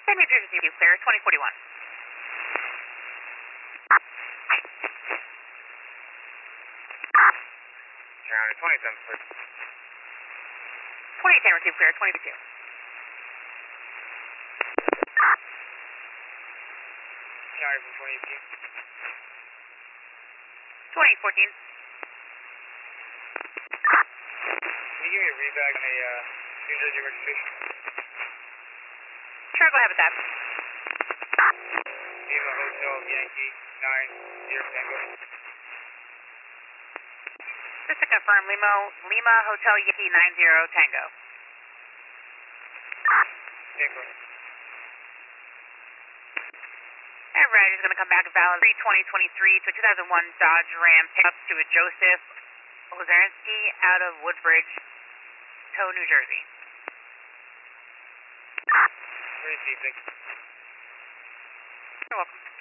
New Jersey, clear, 2041. County 27, clear. 2810 received clear, 22. County from 2018. 2014. Can you give me a read back on a New Jersey registration? Sure, go ahead with that. Lima Hotel Yankee 90 Tango. Just to confirm, Lima Hotel Yankee 90 Tango. Tango. Alright, is going to come back valid 2023 to a 2001 Dodge Ram pickup to a Joseph Ozarensky out of Woodbridge, Tow, New Jersey. Received. You're welcome.